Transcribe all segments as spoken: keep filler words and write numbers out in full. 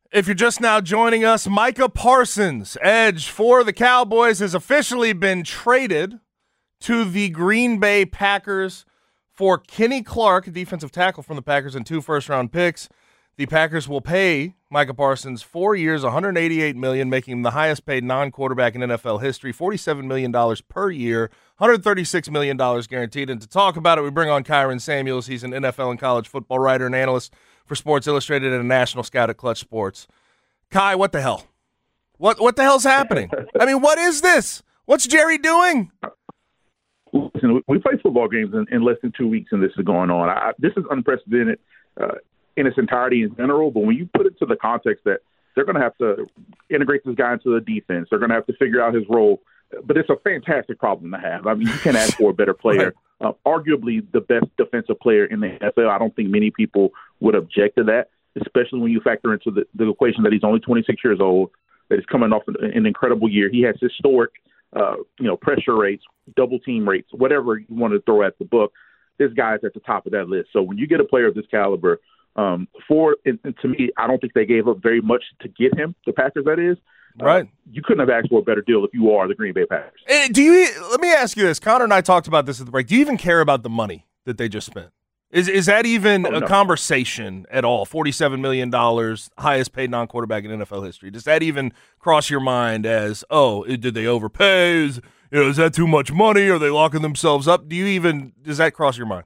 If you're just now joining us, Micah Parsons, edge for the Cowboys, has officially been traded to the Green Bay Packers for Kenny Clark, a defensive tackle from the Packers, and two first-round picks. The Packers will pay Micah Parsons four years, one hundred eighty-eight million dollars, making him the highest-paid non-quarterback in N F L history, forty-seven million dollars per year, one hundred thirty-six million dollars guaranteed. And to talk about it, we bring on Kyron Samuels. He's an N F L and college football writer and analyst for Sports Illustrated and a national scout at Clutch Sports. Kai, what the hell? What what the hell's happening? I mean, what is this? What's Jerry doing? Listen, we play football games in, in less than two weeks, and this is going on. I, this is unprecedented uh, in its entirety in general, but when you put it to the context that they're going to have to integrate this guy into the defense, they're going to have to figure out his role, but it's a fantastic problem to have. I mean, you can't ask for a better player. Right. Uh, arguably the best defensive player in the N F L. I don't think many people would object to that, especially when you factor into the, the equation that he's only twenty-six years old, that he's coming off an, an incredible year. He has historic, uh, you know, pressure rates, double team rates, whatever you want to throw at the book. This guy's at the top of that list. So when you get a player of this caliber, um, for and, and to me, I don't think they gave up very much to get him. The Packers, that is. Right. Uh, you couldn't have asked for a better deal if you are the Green Bay Packers. And do you? Let me ask you this. Connor and I talked about this at the break. Do you even care about the money that they just spent? Is is that even oh, a no. conversation at all? forty-seven million dollars, highest paid non-quarterback in N F L history. Does that even cross your mind as, oh, did they overpay? Is, you know, is that too much money? Are they locking themselves up? Do you even, does that cross your mind?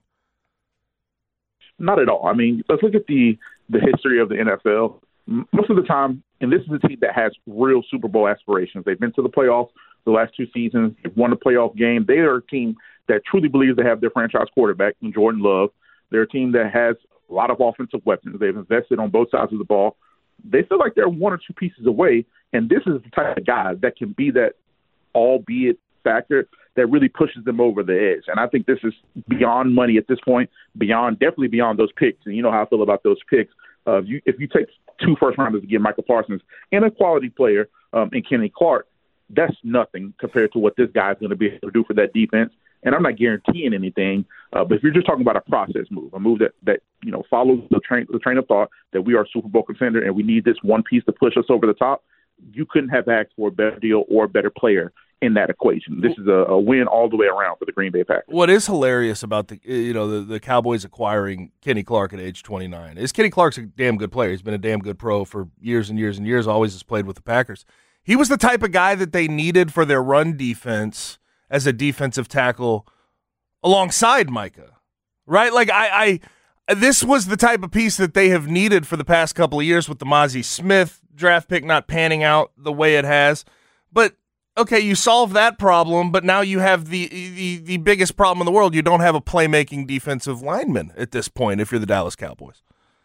Not at all. I mean, let's look at the, the history of the N F L. Most of the time, and this is a team that has real Super Bowl aspirations. They've been to the playoffs the last two seasons. They've won a playoff game. They are a team that truly believes they have their franchise quarterback in Jordan Love. They're a team that has a lot of offensive weapons. They've invested on both sides of the ball. They feel like they're one or two pieces away, and this is the type of guy that can be that albeit factor that really pushes them over the edge. And I think this is beyond money at this point, beyond definitely beyond those picks. And you know how I feel about those picks. Uh, if, you, if you take two first-rounders to get Micah Parsons and a quality player um, in Kenny Clark, that's nothing compared to what this guy's going to be able to do for that defense. And I'm not guaranteeing anything, uh, but if you're just talking about a process move, a move that, that you know follows the train the train of thought that we are a Super Bowl contender and we need this one piece to push us over the top, you couldn't have asked for a better deal or a better player in that equation. This is a, a win all the way around for the Green Bay Packers. What is hilarious about the you know the, the Cowboys acquiring Kenny Clark at age twenty-nine is Kenny Clark's a damn good player. He's been a damn good pro for years and years and years. Always has played with the Packers. He was the type of guy that they needed for their run defense as a defensive tackle alongside Micah, right? Like I, I, this was the type of piece that they have needed for the past couple of years with the Mozzie Smith draft pick not panning out the way it has. But okay, you solve that problem, but now you have the, the the biggest problem in the world. You don't have a playmaking defensive lineman at this point if you're the Dallas Cowboys.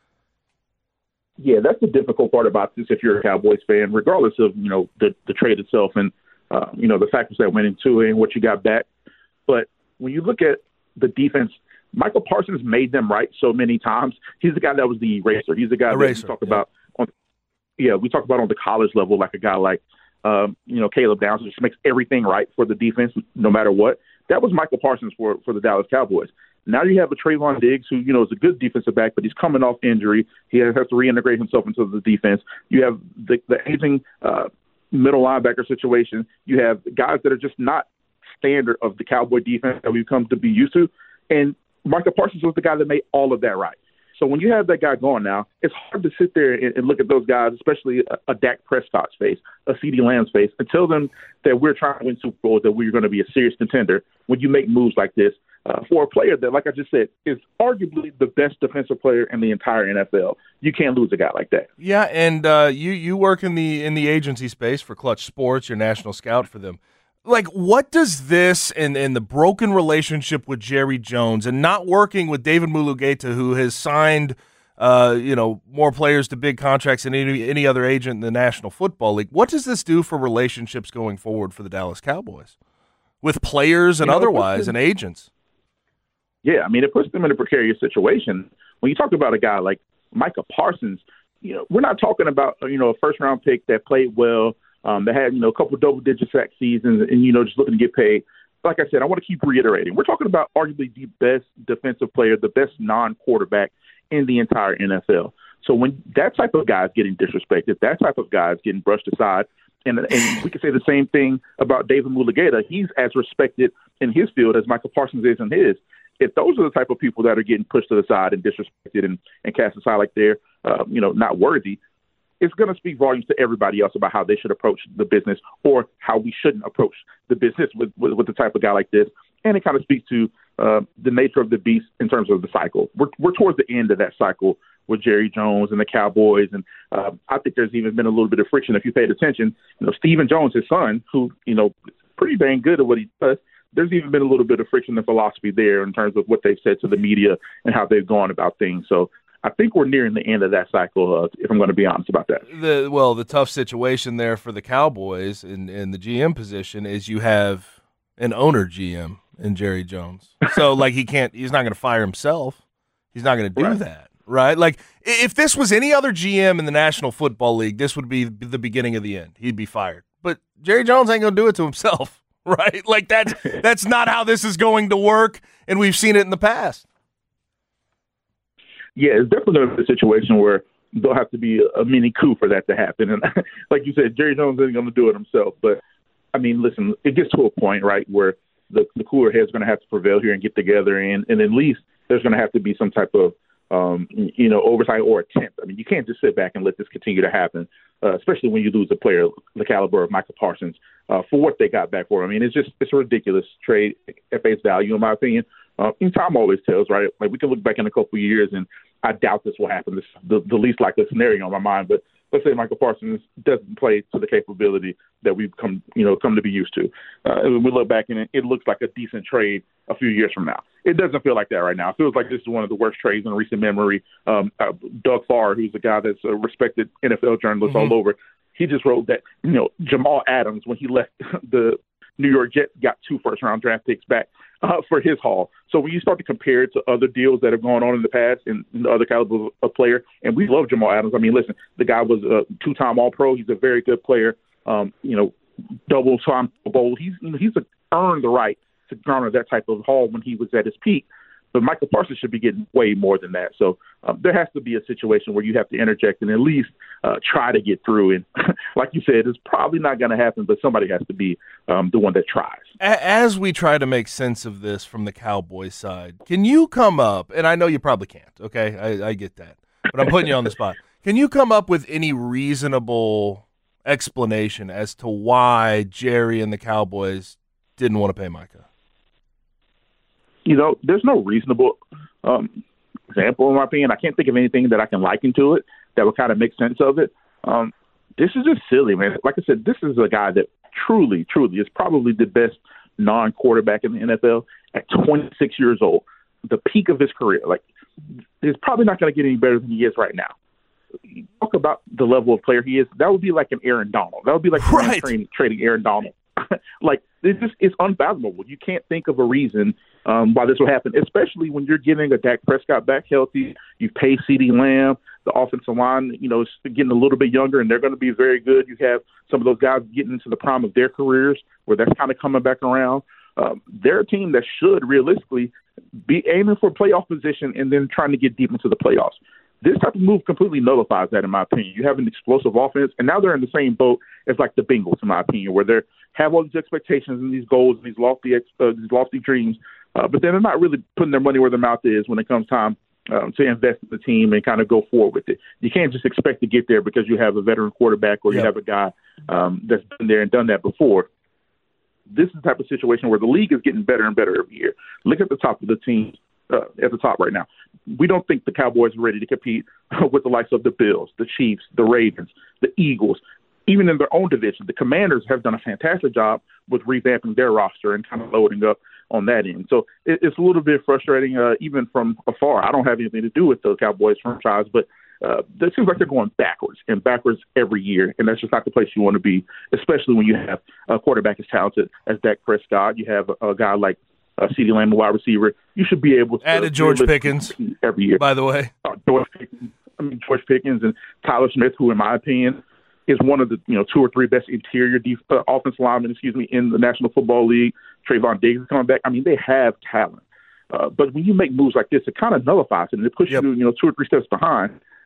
Yeah, that's the difficult part about this if you're a Cowboys fan, regardless of, you know, the, the trade itself and, uh, you know, the factors that went into it and what you got back. But when you look at the defense, Michael Parsons made them right so many times. He's the guy that was the eraser. He's the guy eraser, that we talk yeah. about on, yeah, we talk about on the college level, like a guy like, um, you know, Caleb Downs, who just makes everything right for the defense no matter what. That was Michael Parsons for, for the Dallas Cowboys. Now you have a Trayvon Diggs who, you know, is a good defensive back, but he's coming off injury. He has to reintegrate himself into the defense. You have the, the aging uh, middle linebacker situation. You have guys that are just not standard of the Cowboy defense that we've come to be used to. And Micah Parsons was the guy that made all of that right. So when you have that guy going now, it's hard to sit there and, and look at those guys, especially a, a Dak Prescott's face, a CeeDee Lamb's face, and tell them that we're trying to win Super Bowls, that we're going to be a serious contender when you make moves like this uh, for a player that, like I just said, is arguably the best defensive player in the entire N F L. You can't lose a guy like that. Yeah, and uh, you you work in the in the agency space for Clutch Sports. You're national scout for them. Like, what does this and, and the broken relationship with Jerry Jones and not working with David Mulugheta, who has signed, uh, you know, more players to big contracts than any, any other agent in the National Football League, what does this do for relationships going forward for the Dallas Cowboys with players and you know, otherwise and agents? Yeah, I mean, it puts them in a precarious situation. When you talk about a guy like Micah Parsons, you know, we're not talking about, you know, a first-round pick that played well, Um, they had, you know, a couple double-digit sack seasons and, you know, just looking to get paid. Like I said, I want to keep reiterating. We're talking about arguably the best defensive player, the best non-quarterback in the entire N F L. So when that type of guy is getting disrespected, that type of guy is getting brushed aside, and, and we can say the same thing about David Mulugheta. He's as respected in his field as Michael Parsons is in his. If those are the type of people that are getting pushed to the side and disrespected and, and cast aside like they're, uh, you know, not worthy, it's going to speak volumes to everybody else about how they should approach the business or how we shouldn't approach the business with, with, with the type of guy like this. And it kind of speaks to uh, the nature of the beast in terms of the cycle. We're, we're towards the end of that cycle with Jerry Jones and the Cowboys. And uh, I think there's even been a little bit of friction. If you paid attention, you know, Stephen Jones, his son, who, you know, is pretty dang good at what he does, there's even been a little bit of friction and philosophy there in terms of what they've said to the media and how they've gone about things. So I think we're nearing the end of that cycle, uh, if I'm going to be honest about that. The, well, the tough situation there for the Cowboys in, in the G M position is you have an owner G M in Jerry Jones. So, like, he can't – he's not going to fire himself. He's not going to do right. that, right? Like, if this was any other G M in the National Football League, this would be the beginning of the end. He'd be fired. But Jerry Jones ain't going to do it to himself. Right? Like, that's that's not how this is going to work, and we've seen it in the past. Yeah, it's definitely going to be a situation where there'll have to be a, a mini coup for that to happen. And like you said, Jerry Jones isn't going to do it himself. But, I mean, listen, it gets to a point, right, where the, the cooler head's going to have to prevail here and get together, and, and at least there's going to have to be some type of, um, you know, oversight or attempt. I mean, you can't just sit back and let this continue to happen, uh, especially when you lose a player the caliber of Michael Parsons uh, for what they got back for him. I mean, it's just it's a ridiculous trade at face value, in my opinion. Uh, and Tom always tells, right? Like, we can look back in a couple of years, and I doubt this will happen. This is the, the least likely scenario in my mind. But let's say Michael Parsons doesn't play to the capability that we've come, you know, come to be used to. Uh, and we look back, and it, it looks like a decent trade a few years from now. It doesn't feel like that right now. It feels like this is one of the worst trades in recent memory. Um, uh, Doug Farr, who's a guy that's a respected N F L journalist mm-hmm. all over, he just wrote that, you know, Jamal Adams, when he left the New York Jets, got two first-round draft picks back uh, for his haul. So when you start to compare it to other deals that have gone on in the past and, and the other caliber of player, and we love Jamal Adams. I mean, listen, the guy was a two-time All-Pro. He's a very good player. Um, you know, double-time bowl. He's you know, he's a, earned the right to garner that type of haul when he was at his peak. But Michael Parsons should be getting way more than that. So um, there has to be a situation where you have to interject and at least uh, try to get through. And like you said, it's probably not going to happen, but somebody has to be um, the one that tries. As we try to make sense of this from the Cowboys side, can you come up, and I know you probably can't, okay? I, I get that. But I'm putting you on the spot. Can you come up with any reasonable explanation as to why Jerry and the Cowboys didn't want to pay Micah? You know, there's no reasonable um, example, in my opinion. I can't think of anything that I can liken to it that would kind of make sense of it. Um, this is just silly, man. Like I said, this is a guy that truly, truly is probably the best non-quarterback in the N F L at twenty-six years old, the peak of his career. Like, he's probably not going to get any better than he is right now. You talk about the level of player he is, that would be like an Aaron Donald. That would be like right. trading, trading Aaron Donald. Like, it's just it's unfathomable. You can't think of a reason um, why this will happen, especially when you're getting a Dak Prescott back healthy. You pay CeeDee Lamb. The offensive line, you know, is getting a little bit younger, and they're going to be very good. You have some of those guys getting into the prime of their careers where that's kind of coming back around. Um, they're a team that should realistically be aiming for playoff position and then trying to get deep into the playoffs. This type of move completely nullifies that, in my opinion. You have an explosive offense, and now they're in the same boat as like the Bengals, in my opinion, where they have all these expectations and these goals and these lofty, uh, these lofty dreams, uh, but then they're not really putting their money where their mouth is when it comes time um, to invest in the team and kind of go forward with it. You can't just expect to get there because you have a veteran quarterback or you yep. have a guy um, that's been there and done that before. This is the type of situation where the league is getting better and better every year. Look at the top of the team. Uh, at the top right now. We don't think the Cowboys are ready to compete with the likes of the Bills, the Chiefs, the Ravens, the Eagles. Even in their own division, the Commanders have done a fantastic job with revamping their roster and kind of loading up on that end. So it, it's a little bit frustrating, uh, even from afar. I don't have anything to do with the Cowboys franchise, but uh, it seems like they're going backwards and backwards every year, and that's just not the place you want to be, especially when you have a quarterback as talented as Dak Prescott. You have a, a guy like Uh, CeeDee Lamb, a wide receiver. You should be able to added George Pickens every year. By the way, uh, George Pickens, I mean George Pickens and Tyler Smith, who, in my opinion, is one of the you know two or three best interior def- uh, offensive linemen, excuse me, in the National Football League. Trayvon Diggs is coming back. I mean, they have talent, uh, but when you make moves like this, it kind of nullifies it and it pushes yep. you you know two or three steps behind.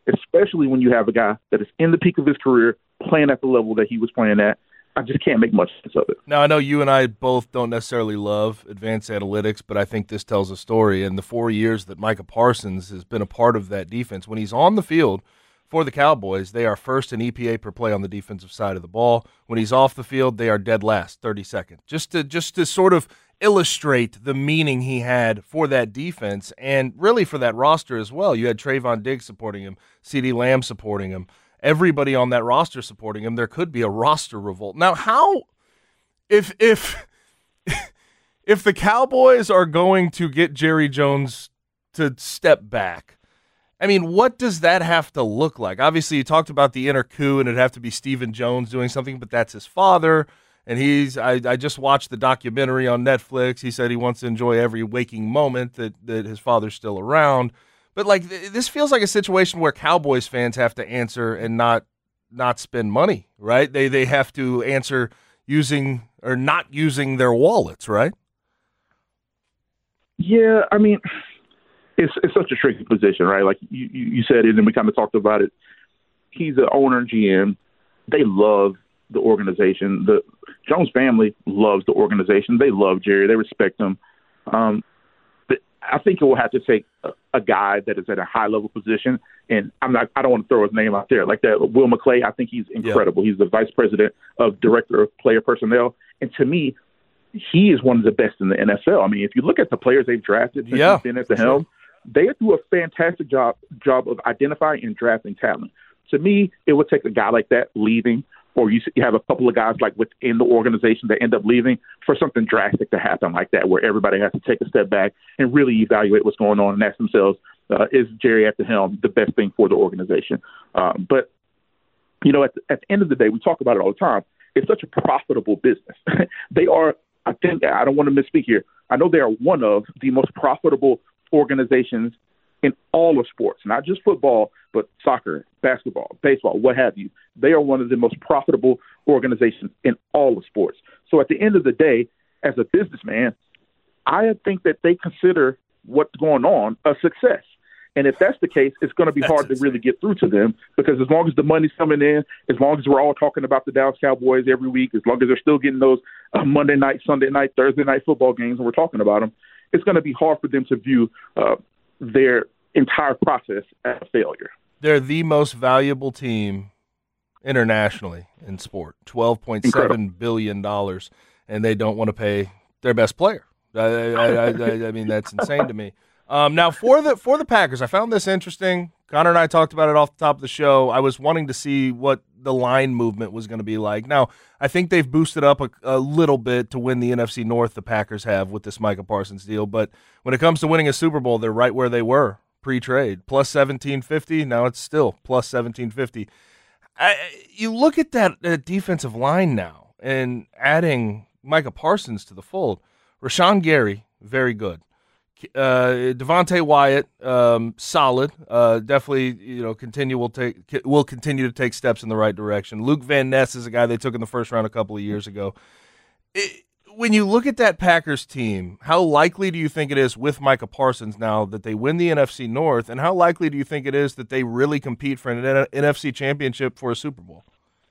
especially when you have a guy that is in the peak of his career playing at the level that he was playing at. I just can't make much sense of it. Now, I know you and I both don't necessarily love advanced analytics, but I think this tells a story. In the four years that Micah Parsons has been a part of that defense, when he's on the field for the Cowboys, they are first in E P A per play on the defensive side of the ball. When he's off the field, they are dead last, thirty-second. Just to just to sort of illustrate the meaning he had for that defense and really for that roster as well. You had Trayvon Diggs supporting him, CeeDee Lamb supporting him. Everybody on that roster supporting him. There could be a roster revolt. Now, how if if if the Cowboys are going to get Jerry Jones to step back, I mean, what does that have to look like? Obviously, you talked about the inner coup, and it'd have to be Stephen Jones doing something, but that's his father, and he's I, I just watched the documentary on Netflix. He said he wants to enjoy every waking moment that, that his father's still around. But, like, this feels like a situation where Cowboys fans have to answer and not not spend money, right? They they have to answer using or not using their wallets, right? Yeah, I mean, it's it's such a tricky position, right? Like you, you said it, and we kind of talked about it. He's the owner, G M. They love the organization. The Jones family loves the organization. They love Jerry. They respect him. Um, I think it will have to take a, a guy that is at a high level position, and I'm not. I don't want to throw his name out there like that. Will McClay, I think he's incredible. Yeah. He's the vice president of director of player personnel, and to me, he is one of the best in the N F L. I mean, if you look at the players they've drafted since yeah, he's been at the helm, they do a fantastic job job of identifying and drafting talent. To me, it would take a guy like that leaving, or you you have a couple of guys like within the organization that end up leaving for something drastic to happen like that, where everybody has to take a step back and really evaluate what's going on and ask themselves, uh, is Jerry at the helm the best thing for the organization? Um, but, you know, at the, at the end of the day, we talk about it all the time. It's such a profitable business. They are, I think, I don't want to misspeak here. I know they are one of the most profitable organizations in all of sports, not just football, but soccer, basketball, baseball, what have you. They are one of the most profitable organizations in all of sports. So at the end of the day, as a businessman, I think that they consider what's going on a success. And if that's the case, it's going to be that's hard insane. to really get through to them, because as long as the money's coming in, as long as we're all talking about the Dallas Cowboys every week, as long as they're still getting those uh, Monday night, Sunday night, Thursday night football games, and we're talking about them, it's going to be hard for them to view uh, their entire process as a failure. They're the most valuable team internationally in sport, twelve point seven billion dollars, and they don't want to pay their best player. I, I, I, I mean, that's insane to me. Um, now, for the for the Packers, I found this interesting. Connor and I talked about it off the top of the show. I was wanting to see what the line movement was going to be like. Now, I think they've boosted up a, a little bit to win the N F C North, the Packers have, with this Micah Parsons deal. But when it comes to winning a Super Bowl, they're right where they were pre-trade. Plus seventeen fifty. Now it's still plus seventeen fifty. I, you look at that uh, defensive line now and adding Micah Parsons to the fold. Rashawn Gary, very good. Uh, Devontae Wyatt, um, solid. Uh, definitely, you know, continue will take will continue to take steps in the right direction. Luke Van Ness is a guy they took in the first round a couple of years ago. It, when you look at that Packers team, how likely do you think it is with Micah Parsons now that they win the N F C North, and how likely do you think it is that they really compete for an N F C championship for a Super Bowl?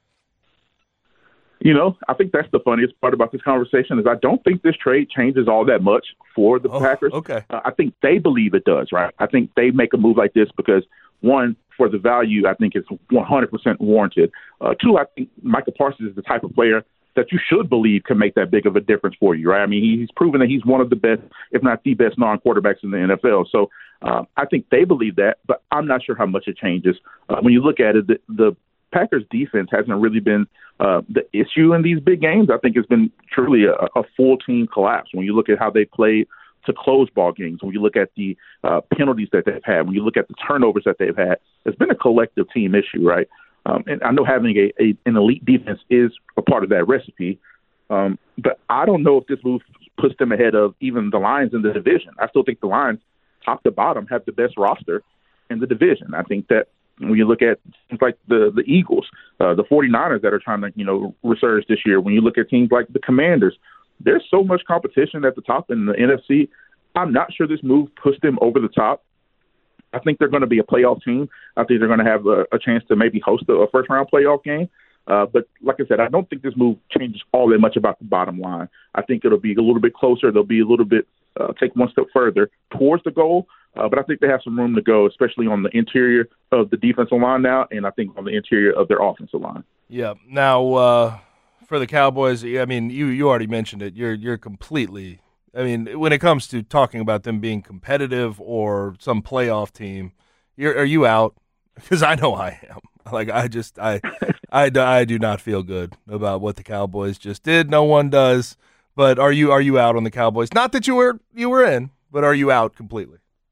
You know, I think that's the funniest part about this conversation is I don't think this trade changes all that much for the oh, Packers. Okay. Uh, I think they believe it does, right? I think they make a move like this because, one, for the value, I think it's one hundred percent warranted. Uh, two, I think Micah Parsons is the type of player that you should believe can make that big of a difference for you, right? I mean, he's proven that he's one of the best, if not the best non-quarterbacks in the N F L. So uh, I think they believe that, but I'm not sure how much it changes. Uh, when you look at it, the, the Packers defense hasn't really been uh, the issue in these big games. I think it's been truly a, a full team collapse. When you look at how they played to close ball games, when you look at the uh, penalties that they've had, when you look at the turnovers that they've had, it's been a collective team issue, right? Um, and I know having a, a an elite defense is a part of that recipe, um, but I don't know if this move puts them ahead of even the Lions in the division. I still think the Lions, top to bottom, have the best roster in the division. I think that when you look at things like the, the Eagles, uh, the 49ers that are trying to, you know, resurge this year, when you look at teams like the Commanders, there's so much competition at the top in the N F C. I'm not sure this move pushed them over the top. I think they're going to be a playoff team. I think they're going to have a, a chance to maybe host a, a first-round playoff game. Uh, but like I said, I don't think this move changes all that much about the bottom line. I think it'll be a little bit closer. They'll be a little bit uh, take one step further towards the goal. Uh, but I think they have some room to go, especially on the interior of the defensive line now, and I think on the interior of their offensive line. Yeah. Now, uh, for the Cowboys, I mean, you you already mentioned it. You're you're completely. I mean, when it comes to talking about them being competitive or some playoff team, you're, are you out? Because I know I am. Like, I just, I, I, I do not feel good about what the Cowboys just did. No one does. But are you, are you out on the Cowboys? Not that you were, you were in, but are you out completely?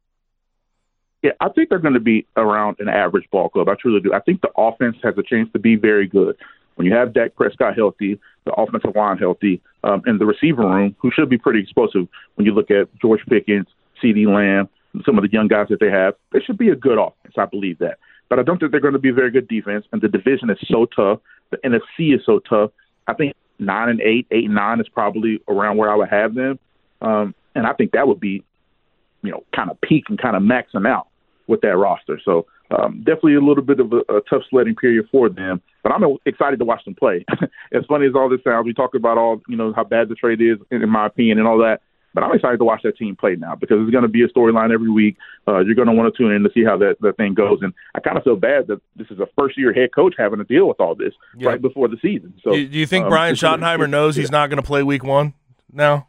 Yeah, I think they're going to be around an average ball club. I truly do. I think the offense has a chance to be very good. When you have Dak Prescott healthy, the offensive line healthy, um, and the receiver room, who should be pretty explosive when you look at George Pickens, CeeDee Lamb, some of the young guys that they have, they should be a good offense. I believe that. But I don't think they're going to be a very good defense, and the division is so tough. The N F C is so tough. I think nine and eight, eight and nine is probably around where I would have them. Um, and I think that would be, you know, kind of peak and kind of maxing out with that roster. So um, definitely a little bit of a, a tough sledding period for them. But I'm excited to watch them play. As funny as all this sounds, we talk about all, you know, how bad the trade is, in my opinion, and all that. But I'm excited to watch that team play now because it's going to be a storyline every week. Uh, you're going to want to tune in to see how that, that thing goes. And I kind of feel bad that this is a first-year head coach having to deal with all this yeah. right before the season. So, do, do you think um, Brian Schottenheimer knows yeah. he's not going to play week one now?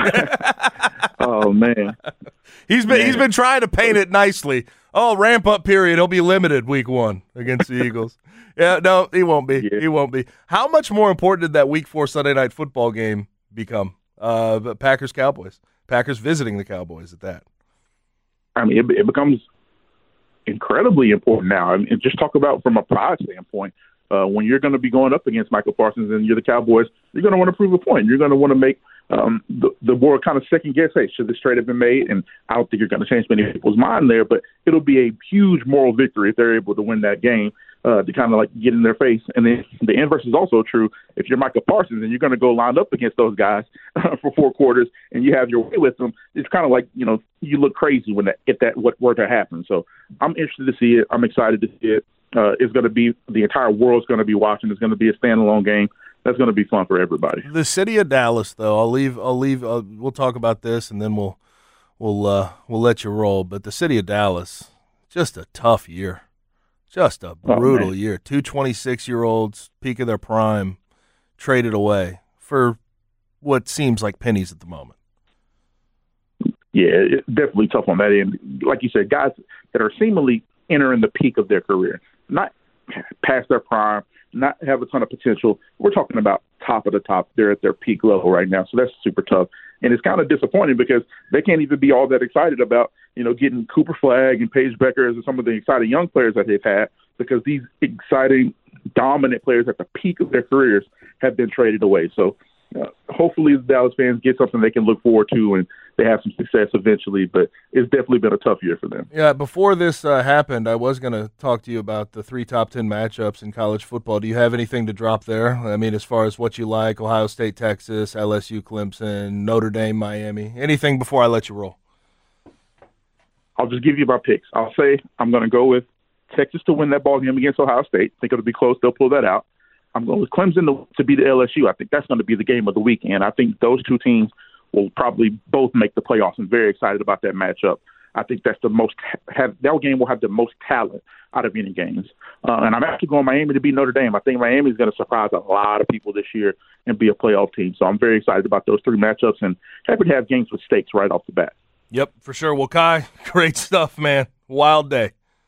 Oh, man. He's been man. he's been trying to paint it nicely. Oh, ramp-up period. He'll be limited week one against the Eagles. Yeah, no, he won't be. Yeah. He won't be. How much more important did that week four Sunday night football game become? Uh, Packers-Cowboys. Packers visiting the Cowboys at that. I mean, it, it becomes incredibly important now. I mean, just talk about from a pride standpoint. Uh, when you're going to be going up against Michael Parsons and you're the Cowboys, you're going to want to prove a point. You're going to want to make um, the, the board kind of second guess, hey, should this trade have been made? And I don't think you're going to change many people's mind there, but it'll be a huge moral victory if they're able to win that game uh, to kind of like get in their face. And then the inverse is also true. If you're Michael Parsons and you're going to go line up against those guys uh, for four quarters and you have your way with them, it's kind of like, you know, you look crazy when that, if that what were to happen. So I'm interested to see it. I'm excited to see it. Uh, it's going to be the entire world's going to be watching. It's going to be a standalone game. That's going to be fun for everybody. The city of Dallas, though, I'll leave. I'll leave. Uh, we'll talk about this, and then we'll we'll uh, we'll let you roll. But the city of Dallas, just a tough year, just a brutal oh, year. Two twenty-six-year-olds, peak of their prime, traded away for what seems like pennies at the moment. Yeah, it's definitely tough on that end. Like you said, guys that are seemingly entering the peak of their career, not past their prime, not have a ton of potential. We're talking about top of the top. They're at their peak level right now, so that's super tough. And it's kind of disappointing because they can't even be all that excited about, you know, getting Cooper Flagg and Paige Beckers and some of the exciting young players that they've had because these exciting, dominant players at the peak of their careers have been traded away. So uh, hopefully the Dallas fans get something they can look forward to and they have some success eventually, but it's definitely been a tough year for them. Yeah, before this uh, happened, I was going to talk to you about the three top ten matchups in college football. Do you have anything to drop there? I mean, as far as what you like, Ohio State, Texas, L S U, Clemson, Notre Dame, Miami, anything before I let you roll? I'll just give you my picks. I'll say I'm going to go with Texas to win that ball game against Ohio State. I think it'll be close. They'll pull that out. I'm going with Clemson to, to beat the L S U. I think that's going to be the game of the weekend. I think those two teams will probably both make the playoffs. I'm very excited about that matchup. I think that's the most have that game will have the most talent out of any games. Uh, and I'm actually going Miami to beat Notre Dame. I think Miami is going to surprise a lot of people this year and be a playoff team. So I'm very excited about those three matchups and happy to have games with stakes right off the bat. Yep, for sure. Well, Kai, great stuff, man. Wild day.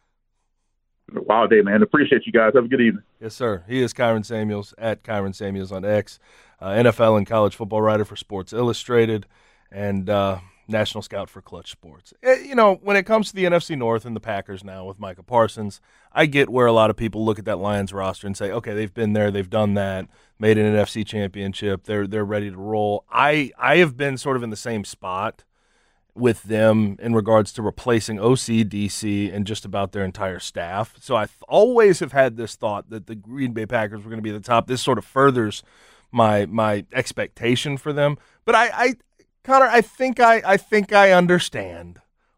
Wild day, man. Appreciate you guys. Have a good evening. Yes, sir. He is Kyron Samuels at Kyron Samuels on X, uh, N F L and college football writer for Sports Illustrated, and uh, national scout for Clutch Sports. It, you know, when it comes to the N F C North and the Packers now with Micah Parsons, I get where a lot of people look at that Lions roster and say, okay, they've been there, they've done that, made an N F C championship, they're they're ready to roll. I I have been sort of in the same spot with them in regards to replacing O C, D C, and just about their entire staff. So I always have had this thought that the Green Bay Packers were going to be at the top. This sort of furthers my my expectation for them. But I, I Connor, I think I, I think I understand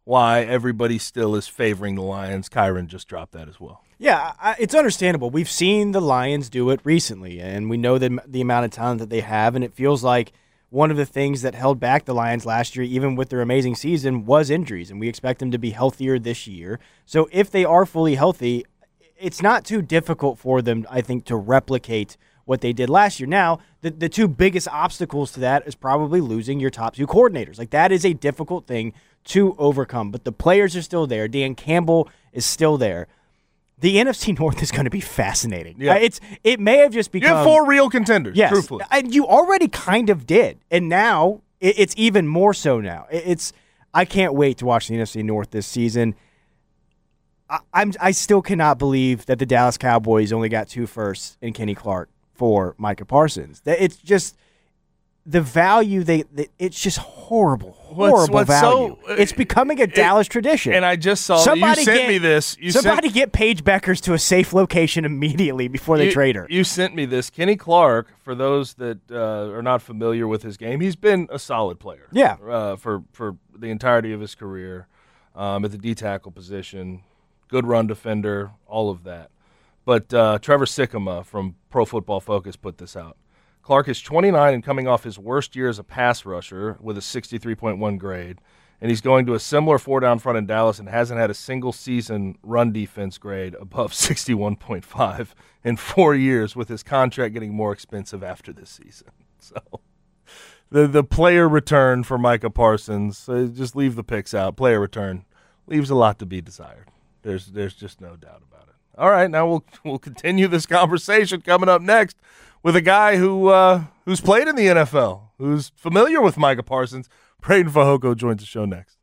why everybody still is favoring the Lions. Kyron just dropped that as well. Yeah, I, it's understandable. We've seen the Lions do it recently, and we know the, the amount of talent that they have, and it feels like one of the things that held back the Lions last year, even with their amazing season, was injuries, and we expect them to be healthier this year. So if they are fully healthy, it's not too difficult for them, I think, to replicate what they did last year. Now, the, the two biggest obstacles to that is probably losing your top two coordinators. Like, that is a difficult thing to overcome, but the players are still there. Dan Campbell is still there. The N F C North is going to be fascinating. Yeah. Uh, it's It may have just become... You have four real contenders, yes, truthfully. And you already kind of did, and now it, it's even more so now. It, it's I can't wait to watch the N F C North this season. I, I'm, I still cannot believe that the Dallas Cowboys only got two firsts in Kenny Clark for Micah Parsons. It's just the value they, they it's just horrible, horrible what's, what's value. So, uh, it's becoming a it, Dallas tradition. And I just saw somebody you sent get, me this. You somebody sent, get Paige Beckers to a safe location immediately before they you, trade her. You sent me this. Kenny Clark, for those that uh, are not familiar with his game, he's been a solid player. Yeah. Uh, for, for the entirety of his career um, at the D-tackle position, good run defender, all of that. But uh, Trevor Sikkema from Pro Football Focus put this out. Clark is twenty-nine and coming off his worst year as a pass rusher with a sixty-three point one grade, and he's going to a similar four-down front in Dallas and hasn't had a single season run defense grade above sixty-one point five in four years, with his contract getting more expensive after this season. So the the player return for Micah Parsons, uh, just leave the picks out, player return, leaves a lot to be desired. There's there's just no doubt about it. All right, now we'll we'll continue this conversation coming up next with a guy who uh, who's played in the N F L, who's familiar with Micah Parsons. Braden Fehoko joins the show next.